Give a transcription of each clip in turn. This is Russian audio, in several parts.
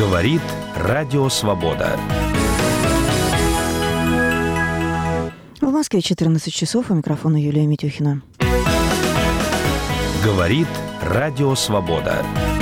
Говорит Радио Свобода. В Москве 14 часов. У микрофона Юлия Митюхина. Говорит Радио Свобода.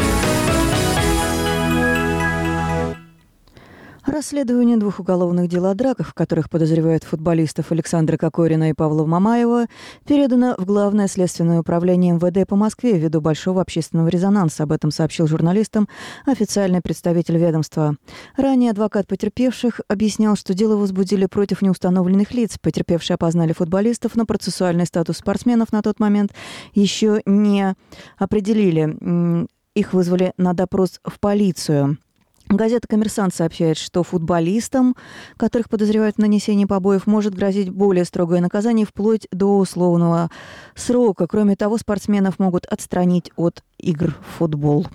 Расследование 2 уголовных дел о драках, в которых подозревают футболистов Александра Кокорина и Павла Мамаева, передано в Главное следственное управление МВД по Москве ввиду большого общественного резонанса. Об этом сообщил журналистам официальный представитель ведомства. Ранее адвокат потерпевших объяснял, что дело возбудили против неустановленных лиц. Потерпевшие опознали футболистов, но процессуальный статус спортсменов на тот момент еще не определили. Их вызвали на допрос в полицию. Газета «Коммерсант» сообщает, что футболистам, которых подозревают в нанесении побоев, может грозить более строгое наказание вплоть до условного срока. Кроме того, спортсменов могут отстранить от игр в футбол.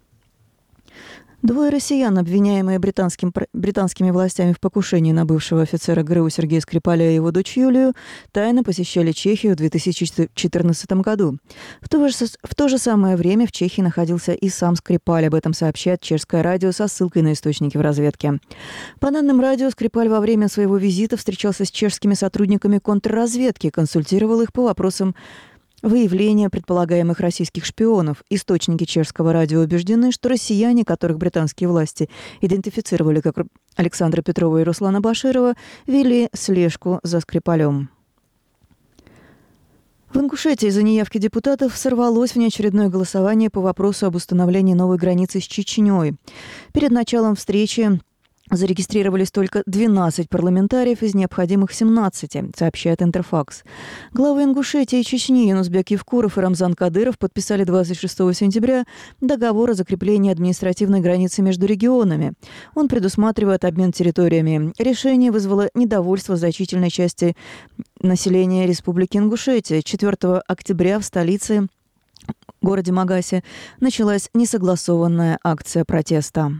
2 россиян, обвиняемые британскими властями в покушении на бывшего офицера ГРУ Сергея Скрипаля и его дочь Юлию, тайно посещали Чехию в 2014 году. В то же самое время в Чехии находился и сам Скрипаль. Об этом сообщает чешское радио со ссылкой на источники в разведке. По данным радио, Скрипаль во время своего визита встречался с чешскими сотрудниками контрразведки, консультировал их по вопросам выявления предполагаемых российских шпионов. Источники чешского радио убеждены, что россияне, которых британские власти идентифицировали как Александра Петрова и Руслана Баширова, вели слежку за Скрипалем. В Ингушетии из-за неявки депутатов сорвалось внеочередное голосование по вопросу об установлении новой границы с Чечней. Перед началом встречи зарегистрировались только 12 парламентариев из необходимых 17, сообщает Интерфакс. Главы Ингушетии и Чечни Юнусбек Евкуров и Рамзан Кадыров подписали 26 сентября договор о закреплении административной границы между регионами. Он предусматривает обмен территориями. Решение вызвало недовольство значительной части населения Республики Ингушетия. 4 октября в столице, городе Магасе, началась несогласованная акция протеста.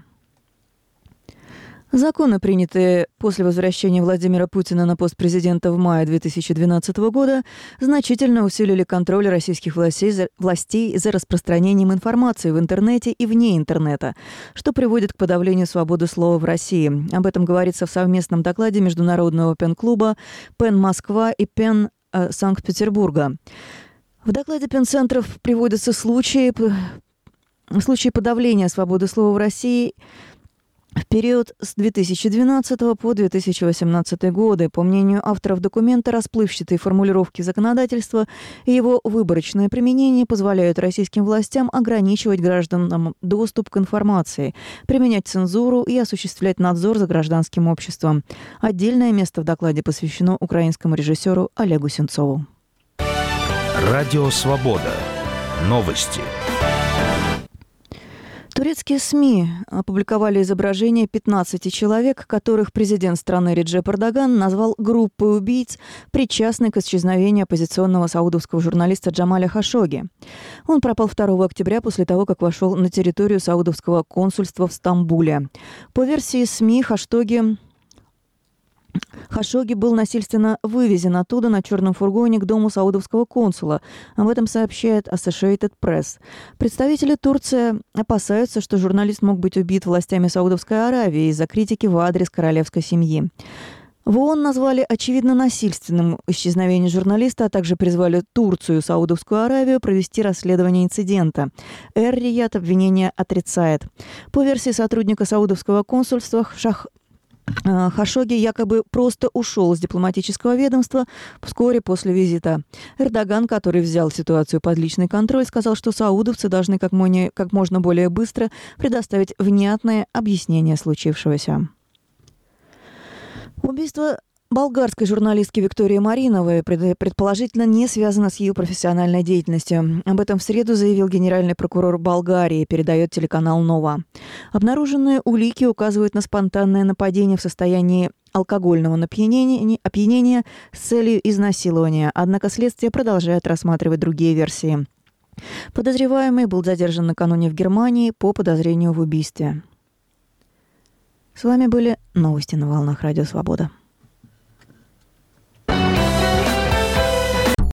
Законы, принятые после возвращения Владимира Путина на пост президента в мае 2012 года, значительно усилили контроль российских властей за распространением информации в интернете и вне интернета, что приводит к подавлению свободы слова в России. Об этом говорится в совместном докладе Международного пен-клуба «Пен Москва» и «Пен Санкт-Петербурга». В докладе пен-центров приводятся случаи подавления свободы слова в России в период с 2012 по 2018 годы. По мнению авторов документа, расплывчатые формулировки законодательства и его выборочное применение позволяют российским властям ограничивать гражданам доступ к информации, применять цензуру и осуществлять надзор за гражданским обществом. Отдельное место в докладе посвящено украинскому режиссеру Олегу Сенцову. Радио Свобода. Новости. Турецкие СМИ опубликовали изображения 15 человек, которых президент страны Реджеп Эрдоган назвал группой убийц, причастной к исчезновению оппозиционного саудовского журналиста Джамаля Хашогги. Он пропал 2 октября после того, как вошел на территорию саудовского консульства в Стамбуле. По версии СМИ, Хашогги был насильственно вывезен оттуда на черном фургоне к дому саудовского консула. Об этом сообщает Associated Press. Представители Турции опасаются, что журналист мог быть убит властями Саудовской Аравии из-за критики в адрес королевской семьи. В ООН назвали очевидно насильственным исчезновение журналиста, а также призвали Турцию и Саудовскую Аравию провести расследование инцидента. Эр-Рияд обвинение отрицает. По версии сотрудника саудовского консульства, Хашогги якобы просто ушел с дипломатического ведомства вскоре после визита. Эрдоган, который взял ситуацию под личный контроль, сказал, что саудовцы должны как можно более быстро предоставить внятное объяснение случившегося. Убийство болгарской журналистки Виктории Мариновой предположительно не связано с ее профессиональной деятельностью. Об этом в среду заявил генеральный прокурор Болгарии, передает телеканал «Нова». Обнаруженные улики указывают на спонтанное нападение в состоянии алкогольного опьянения с целью изнасилования. Однако следствие продолжает рассматривать другие версии. Подозреваемый был задержан накануне в Германии по подозрению в убийстве. С вами были новости на волнах Радио Свобода.